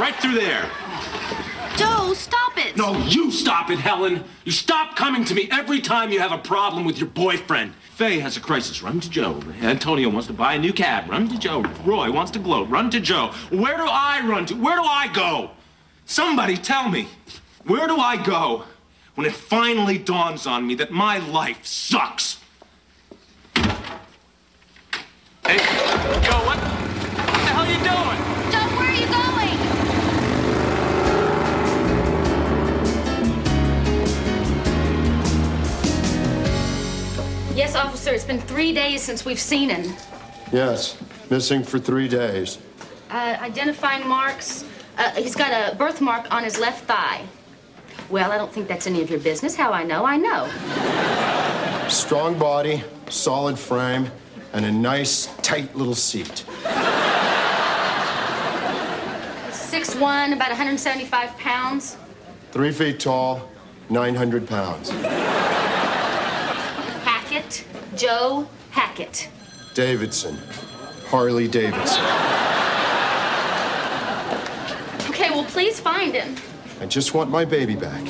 right through there. Joe, stop it. No, you stop it, Helen. You stop coming to me every time you have a problem with your boyfriend. Faye has a crisis. Run to Joe. Antonio wants to buy a new cab. Run to Joe. Roy wants to gloat. Run to Joe. Where do I run to? Where do I go? Somebody tell me. Where do I go when it finally dawns on me that my life sucks? Hey, Joe, what the hell are you doing? Joe, where are you going? Yes, officer, it's been 3 days since we've seen him. Yes, missing for 3 days. Identifying marks. He's got a birthmark on his left thigh. Well, I don't think that's any of your business. How I know, I know. Strong body, solid frame, and a nice, tight little seat. 6'1", about 175 pounds. 3 feet tall, 900 pounds. Hackett, Joe Hackett. Davidson, Harley Davidson. Okay, well, please find him. I just want my baby back.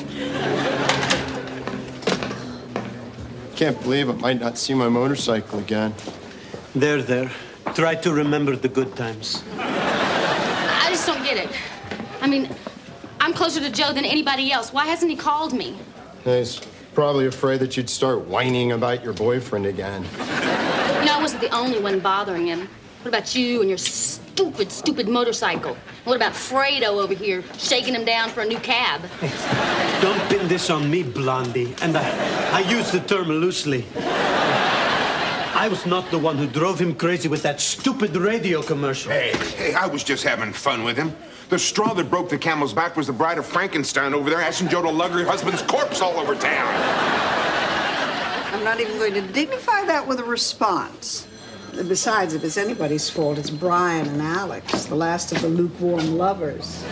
Can't believe I might not see my motorcycle again. There. Try to remember the good times. I just don't get it. I mean, I'm closer to Joe than anybody else. Why hasn't he called me? He's probably afraid that you'd start whining about your boyfriend again. No, I wasn't the only one bothering him. What about you and your stupid motorcycle? And what about Fredo over here shaking him down for a new cab? Don't pin this on me, Blondie. And I use the term loosely. I was not the one who drove him crazy with that stupid radio commercial. Hey, I was just having fun with him. The straw that broke the camel's back was the bride of Frankenstein over there asking Joe to lug her husband's corpse all over town. I'm not even going to dignify that with a response. Besides, if it's anybody's fault, it's Brian and Alex, the last of the lukewarm lovers.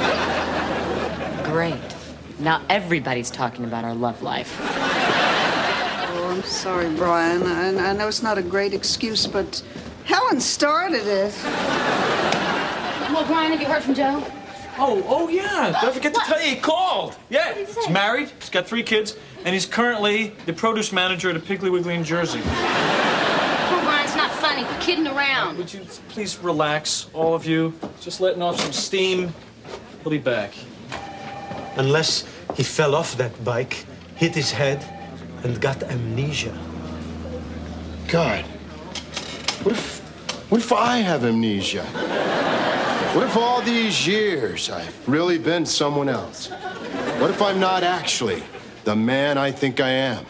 Great. Now everybody's talking about our love life. Oh, I'm sorry, Brian. I know it's not a great excuse, but Helen started it. Well, Brian, have you heard from Joe? Oh, yeah. Don't forget to tell you he called. Yeah, he's married, he's got 3 kids, and he's currently the produce manager at a Piggly Wiggly in Jersey. Poor Brian, it's not funny. We're kidding around. Would you please relax, all of you? Just letting off some steam. He'll be back. Unless he fell off that bike, hit his head, and got amnesia. God, what if I have amnesia? What if all these years I've really been someone else? What if I'm not actually the man I think I am?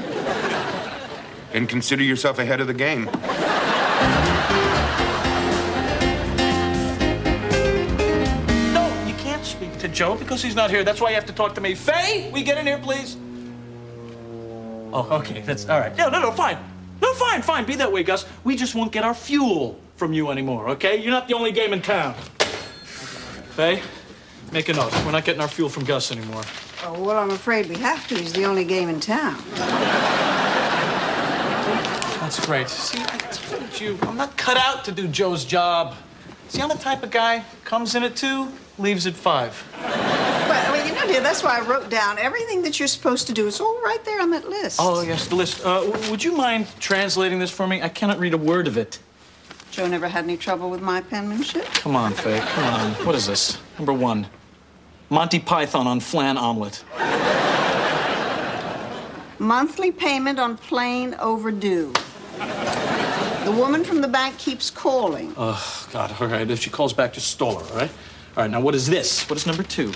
And consider yourself ahead of the game. No, you can't speak to Joe because he's not here. That's why you have to talk to me. Faye, will you get in here, please? Oh, okay, that's all right. No, fine. No, fine. Be that way, Gus. We just won't get our fuel from you anymore, okay? You're not the only game in town. Faye, make a note. We're not getting our fuel from Gus anymore. Oh, well, I'm afraid we have to. He's the only game in town. That's great. See, I told you, I'm not cut out to do Joe's job. See, I'm the type of guy, comes in at 2, leaves at 5. Well, you know, dear, that's why I wrote down everything that you're supposed to do. It's all right there on that list. Oh, yes, the list. Would you mind translating this for me? I cannot read a word of it. Joe never had any trouble with my penmanship? Come on, Faye, come on. What is this? Number 1. Monty Python on flan omelet. Monthly payment on plane overdue. The woman from the bank keeps calling. Oh, God, all right. If she calls back, just stall her, all right? All right, now what is this? What is number 2?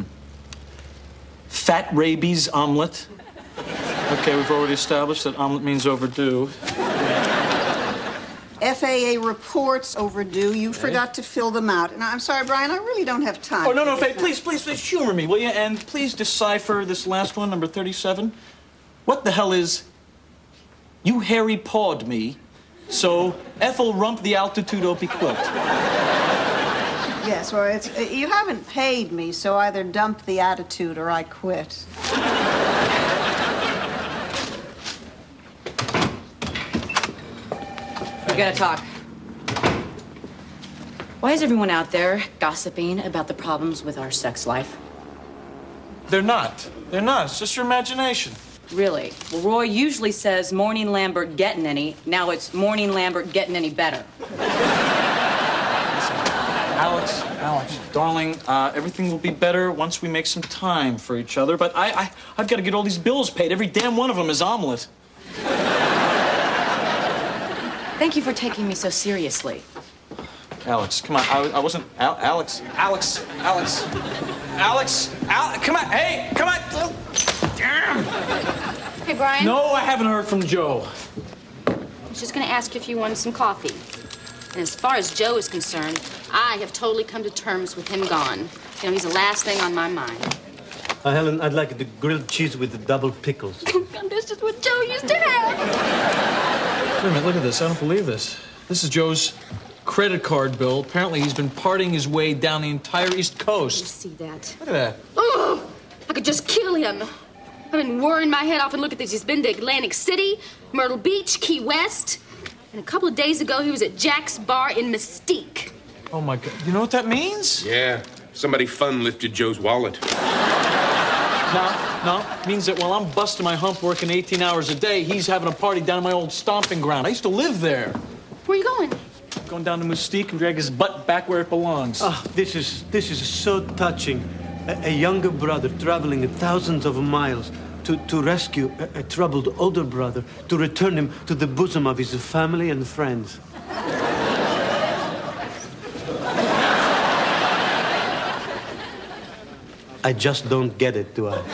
Fat rabies omelet. Okay, we've already established that omelet means overdue. FAA reports overdue. You forgot to fill them out. And I'm sorry, Brian, I really don't have time. Oh, no, Faye, please humor me, will you? And please decipher this last one, number 37. What the hell is you hairy pawed me, so Ethel rump the altitude opie quilt? Yes, well, it's, you haven't paid me, so either dump the attitude or I quit. We gotta talk. Why is everyone out there gossiping about the problems with our sex life? They're not. They're not. It's just your imagination. Really? Well, Roy usually says, morning Lambert getting any. Now it's morning Lambert getting any better. Alex, darling, everything will be better once we make some time for each other. But I've got to get all these bills paid. Every damn one of them is omelet. Thank you for taking me so seriously. Alex, come on. I wasn't... Alex, come on. Hey, come on. Oh, damn. Hey, Brian. No, I haven't heard from Joe. I was just going to ask you if you wanted some coffee. And as far as Joe is concerned, I have totally come to terms with him gone. You know, he's the last thing on my mind. Helen, I'd like the grilled cheese with the double pickles. This is what Joe used to have. Wait a minute, look at this. I don't believe this. This is Joe's credit card bill. Apparently, he's been partying his way down the entire East Coast. You see that? Look at that. Oh, I could just kill him. I've been worrying my head off, and look at this. He's been to Atlantic City, Myrtle Beach, Key West. And a couple of days ago, he was at Jack's Bar in Mystique. Oh, my God. You know what that means? Yeah, somebody fun lifted Joe's wallet. No. It means that while I'm busting my hump working 18 hours a day, he's having a party down at my old stomping ground. I used to live there. Where are you going? Going down to Mystique and drag his butt back where it belongs. Oh, this is so touching. A younger brother traveling thousands of miles to rescue a troubled older brother, to return him to the bosom of his family and friends. I just don't get it, do I?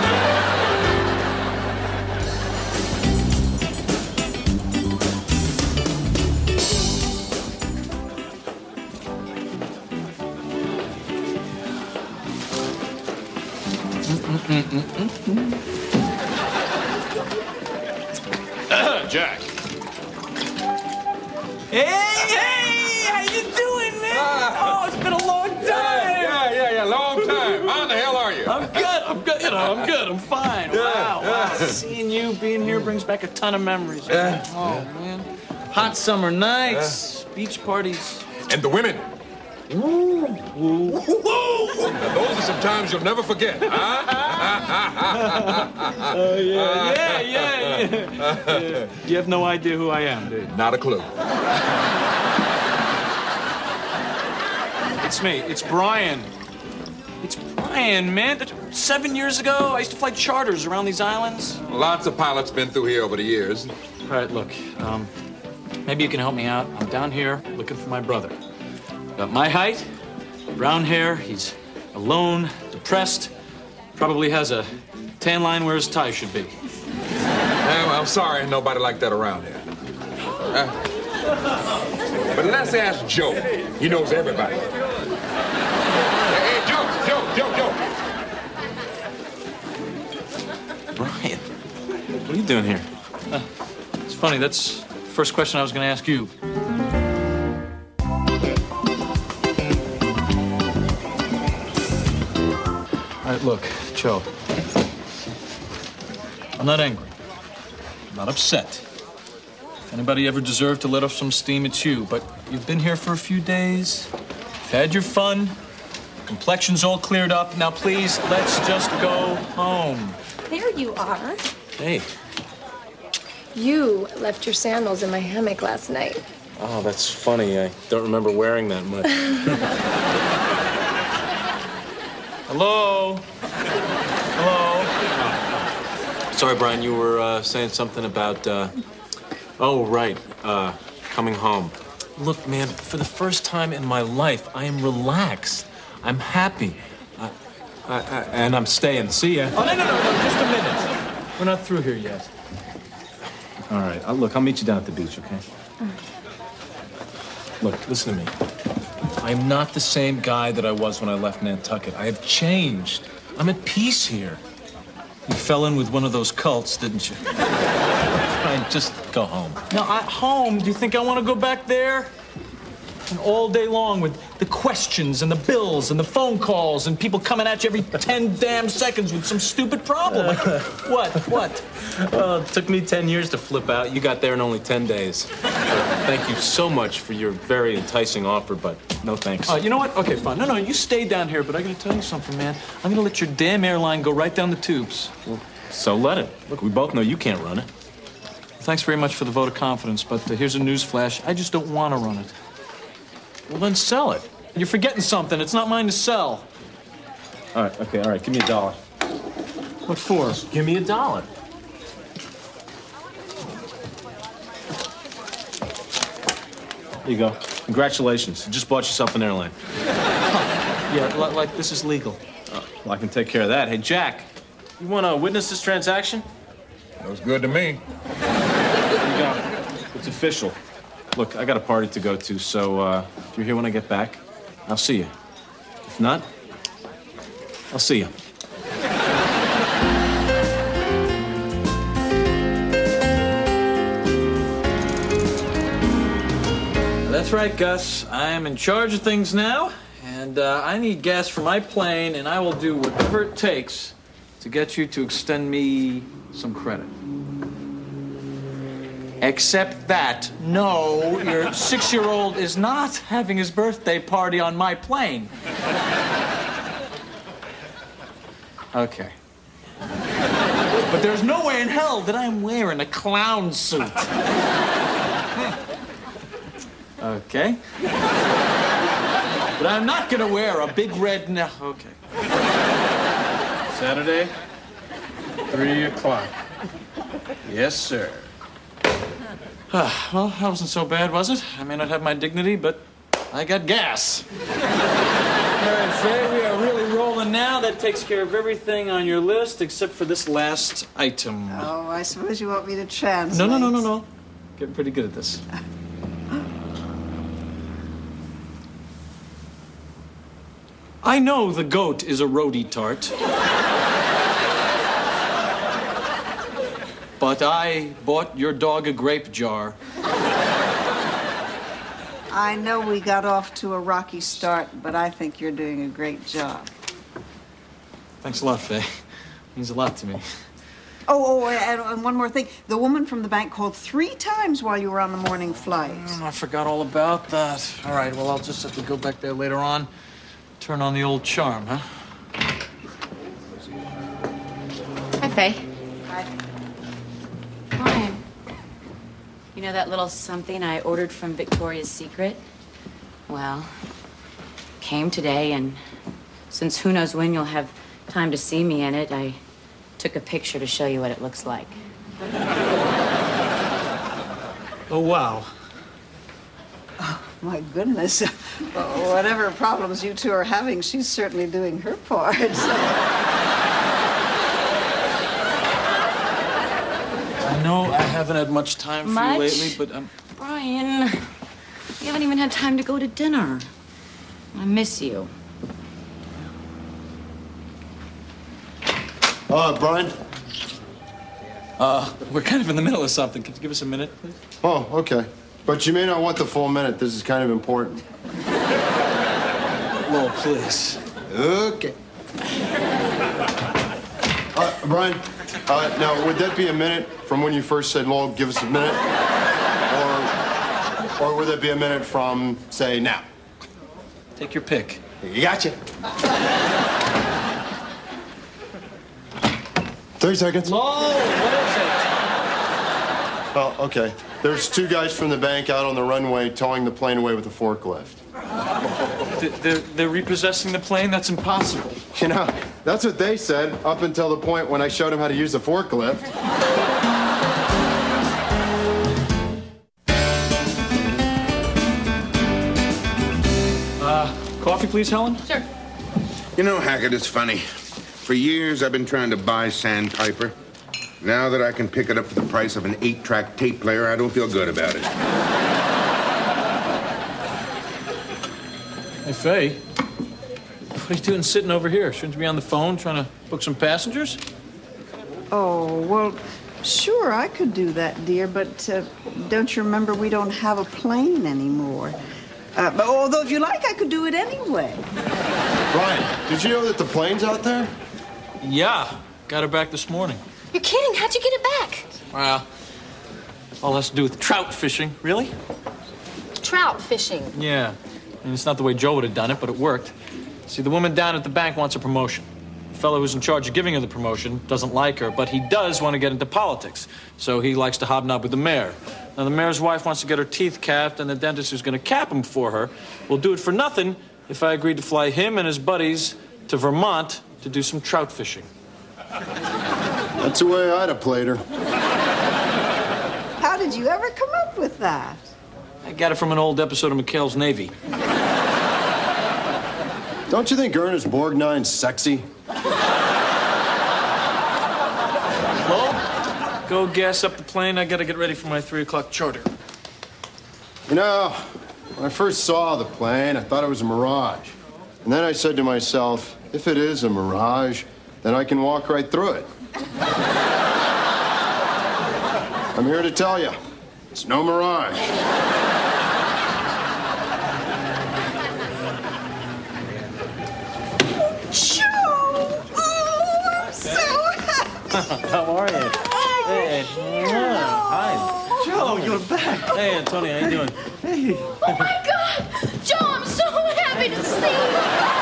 Jack. Hey, how you doing, man? Oh, it's been a long time. Yeah, long time. How the hell are you? I'm good. You know, I'm good. I'm fine. Wow. Seeing you, being here brings back a ton of memories. Man. Hot summer nights, beach parties. And the women. Woo. Now, those are some times you'll never forget, huh? Yeah. You have no idea who I am, do you? Not a clue. It's me. It's Brian. It's Brian, man. 7 years ago, I used to fly charters around these islands. Lots of pilots been through here over the years. All right, look. Maybe you can help me out. I'm down here looking for my brother. Got my height, brown hair. He's alone, depressed. Probably has a tan line where his tie should be. Well, I'm sorry, nobody like that around here. But let's ask Joe. He knows everybody. Hey, Joe. Brian, what are you doing here? It's funny, that's the first question I was going to ask you. All right, look, Joe. I'm not angry. I'm not upset. If anybody ever deserved to let off some steam, it's you. But you've been here for a few days. You've had your fun. Complexion's all cleared up. Now, please, let's just go home. There you are. Hey. You left your sandals in my hammock last night. Oh, that's funny. I don't remember wearing that much. Hello? Sorry, Brian, you were saying something about, oh, right, coming home. Look, man, for the first time in my life, I am relaxed. I'm happy. And I'm staying. See ya. Oh, no, just a minute. We're not through here yet. All right, look, I'll meet you down at the beach, okay? Look, listen to me. I'm not the same guy that I was when I left Nantucket. I have changed. I'm at peace here. You fell in with one of those cults, didn't you? Fine, just go home. No, home? Do you think I want to go back there? And all day long with the questions and the bills and the phone calls and people coming at you every 10 damn seconds with some stupid problem. Like, what? Well, it took me 10 years to flip out. You got there in only 10 days. Thank you so much for your very enticing offer, but no thanks. You know what? Okay, fine. No, you stay down here, but I gotta tell you something, man. I'm gonna let your damn airline go right down the tubes. Well, so let it. Look, we both know you can't run it. Thanks very much for the vote of confidence, but here's a news flash. I just don't want to run it. Well, then sell it. You're forgetting something. It's not mine to sell. All right, give me $1. What for? Just give me $1. There you go. Congratulations. You just bought yourself an airline. Yeah, like this is legal. Well, I can take care of that. Hey, Jack, you want to witness this transaction? Looks good to me. There you go. It's official. Look, I got a party to go to, so if you're here when I get back, I'll see you. If not, I'll see you. That's right, Gus. I am in charge of things now, and I need gas for my plane, and I will do whatever it takes to get you to extend me some credit. Except that, no, your 6-year-old is not having his birthday party on my plane. Okay. But there's no way in hell that I'm wearing a clown suit. Okay. But I'm not gonna wear a big red okay. Saturday, 3 o'clock. Yes, sir. Well, that wasn't so bad, was it? I may not have my dignity, but I got gas. All right, Faye, we are really rolling now. That takes care of everything on your list except for this last item. Oh, I suppose you want me to translate. No. Getting pretty good at this. I know the goat is a roadie tart. But I bought your dog a grape jar. I know we got off to a rocky start, but I think you're doing a great job. Thanks a lot, Faye. Means a lot to me. Oh, and one more thing. The woman from the bank called 3 times while you were on the morning flight. I forgot all about that. All right, well, I'll just have to go back there later on. Turn on the old charm, huh? Hi, Faye. Hi. Brian, you know that little something I ordered from Victoria's Secret? Well, came today, and since who knows when you'll have time to see me in it, I took a picture to show you what it looks like. Oh, wow. Oh, my goodness. Whatever problems you two are having, she's certainly doing her part. I know I haven't had much time for you lately, but Brian, we haven't even had time to go to dinner. I miss you. Brian? We're kind of in the middle of something. Could you give us a minute, please? Oh, okay. But you may not want the full minute. This is kind of important. Lowell, please. Okay. Brian, now, would that be a minute from when you first said, Lowell, give us a minute? Or would that be a minute from, say, now? Take your pick. You gotcha. 30 seconds. Lowell, what is it? Oh, okay. There's 2 guys from the bank out on the runway towing the plane away with a forklift. They're repossessing the plane? That's impossible. You know, that's what they said up until the point when I showed them how to use the forklift. Coffee, please, Helen? Sure. You know, Hackett, it's funny. For years, I've been trying to buy Sandpiper. Now that I can pick it up for the price of an 8-track tape player, I don't feel good about it. Hey, Faye. What are you doing sitting over here? Shouldn't you be on the phone trying to book some passengers? Oh, well, sure, I could do that, dear, but don't you remember we don't have a plane anymore? But although if you like, I could do it anyway. Brian, did you know that the plane's out there? Yeah, got her back this morning. You're kidding? How'd you get it back? Well, all has to do with trout fishing. Really? Trout fishing. Yeah. I mean, it's not the way Joe would have done it, but it worked. See, the woman down at the bank wants a promotion. The fellow who's in charge of giving her the promotion doesn't like her, but he does want to get into politics. So he likes to hobnob with the mayor. Now, the mayor's wife wants to get her teeth capped, and the dentist who's going to cap them for her will do it for nothing if I agreed to fly him and his buddies to Vermont to do some trout fishing. That's the way I'd have played her. How did you ever come up with that? I got it from an old episode of McHale's Navy. Don't you think Ernest Borgnine's sexy? Well, go gas up the plane. I got to get ready for my 3 o'clock charter. You know, when I first saw the plane, I thought it was a mirage. And then I said to myself, if it is a mirage, then I can walk right through it. I'm here to tell you, it's no mirage. Joe! Oh, I'm so happy. How are you? Hey. Hi. Joe, you're back. Hey, Antonio, how you doing? Hey. Oh my God! Joe, I'm so happy to see you.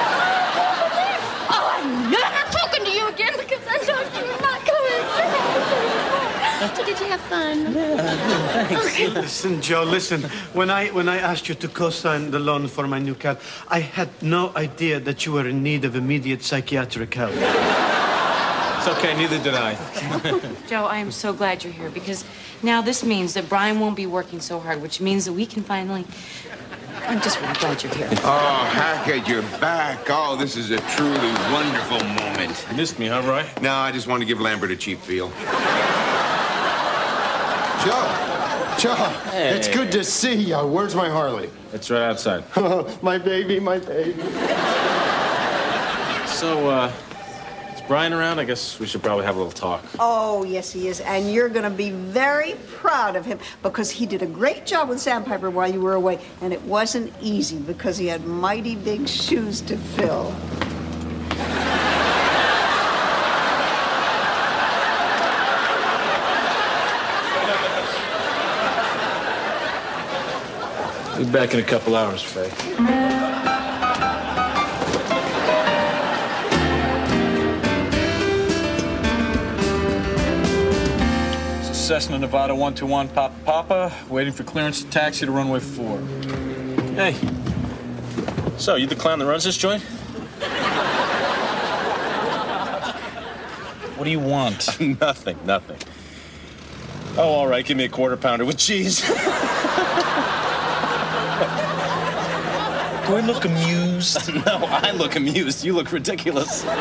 Oh, I'm never talking to you again because I know you're not coming back. So did you have fun? Thanks. Listen, Joe, listen. When I asked you to co-sign the loan for my new cab, I had no idea that you were in need of immediate psychiatric help. It's okay, neither did I. Joe, I am so glad you're here because now this means that Brian won't be working so hard, which means that we can finally... I'm just really glad you're here. Oh, Hackett, you're back. Oh, this is a truly wonderful moment. You missed me, huh, Roy? No, I just want to give Lambert a cheap feel. Joe, Hey. It's good to see you. Where's my Harley? It's right outside. My baby, my baby. So, is Brian around? I guess we should probably have a little talk. Oh, yes, he is. And you're going to be very proud of him because he did a great job with Sandpiper while you were away. And it wasn't easy because he had mighty big shoes to fill. Be back in a couple hours, Faye. Cessna Nevada 121 Papa, waiting for clearance to taxi to runway 4. Hey. So, you the clown that runs this joint? What do you want? Nothing. Oh, all right, give me a quarter pounder with cheese. Do I look amused? No, I look amused. You look ridiculous. So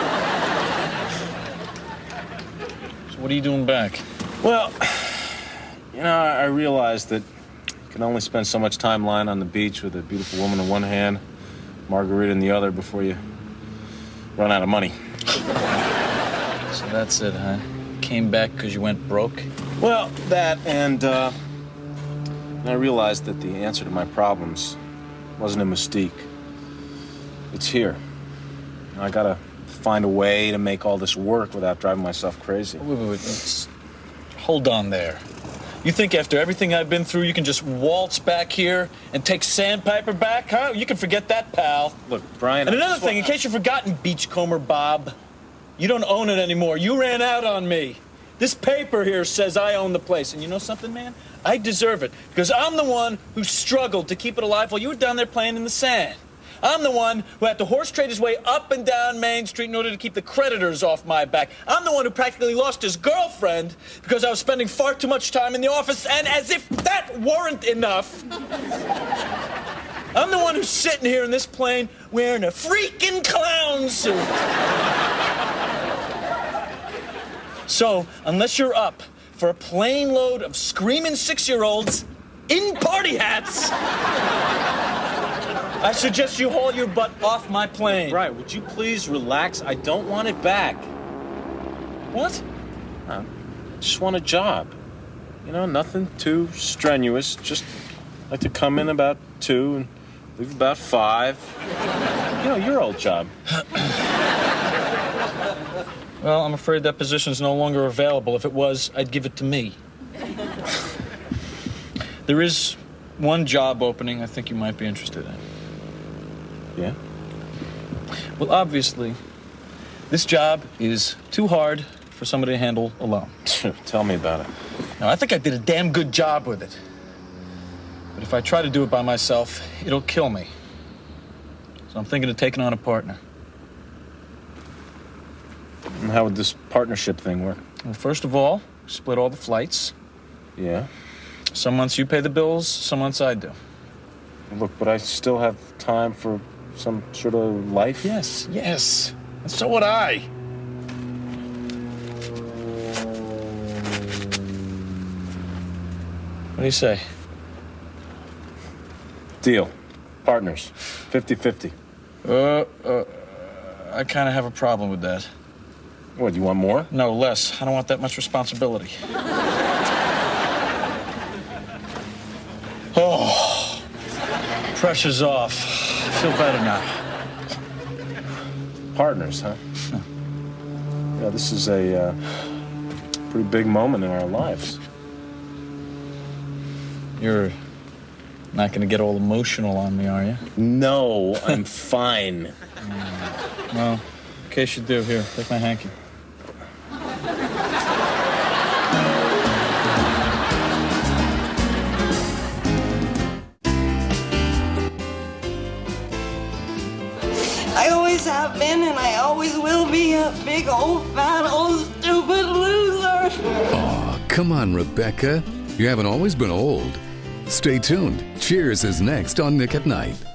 what are you doing back? Well, you know, I realized that you can only spend so much time lying on the beach with a beautiful woman in one hand, margarita in the other, before you run out of money. So that's it, huh? Came back because you went broke? Well, that and I realized that the answer to my problems wasn't in Mystique. It's here. I gotta find a way to make all this work without driving myself crazy. Wait. Hold on there. You think after everything I've been through, you can just waltz back here and take Sandpiper back, huh? You can forget that, pal. Look, Brian... And another thing, in case you've forgotten, Beachcomber Bob, you don't own it anymore. You ran out on me. This paper here says I own the place. And you know something, man? I deserve it. Because I'm the one who struggled to keep it alive while you were down there playing in the sand. I'm the one who had to horse trade his way up and down Main Street in order to keep the creditors off my back. I'm the one who practically lost his girlfriend because I was spending far too much time in the office, and as if that weren't enough, I'm the one who's sitting here in this plane wearing a freaking clown suit. So, unless you're up for a plane load of screaming 6-year-olds in party hats, I suggest you haul your butt off my plane. Right, would you please relax? I don't want it back. What? I just want a job. You know, nothing too strenuous. Just like to come in about 2 and Leave about 5. You know, your old job. Well, I'm afraid that position's no longer available. If it was, I'd give it to me. There is one job opening I think you might be interested in. Yeah? Well, obviously, this job is too hard for somebody to handle alone. Tell me about it. Now, I think I did a damn good job with it. But if I try to do it by myself, it'll kill me. So I'm thinking of taking on a partner. And how would this partnership thing work? Well, first of all, split all the flights. Yeah? Some months you pay the bills, some months I do. Look, but I still have time for some sort of life? Yes. And so would I. What do you say? Deal. Partners. 50-50. I kind of have a problem with that. What, you want more? No, less. I don't want that much responsibility. Oh, pressure's off. I feel better now. Partners, huh? Yeah, this is a pretty big moment in our lives. You're not going to get all emotional on me, are you? No, I'm fine. Well, in case you do, here, take my hanky. I always have been and I always will be a big old fat old stupid loser. Aw, come on, Rebecca. You haven't always been old. Stay tuned. Cheers is next on Nick at Night.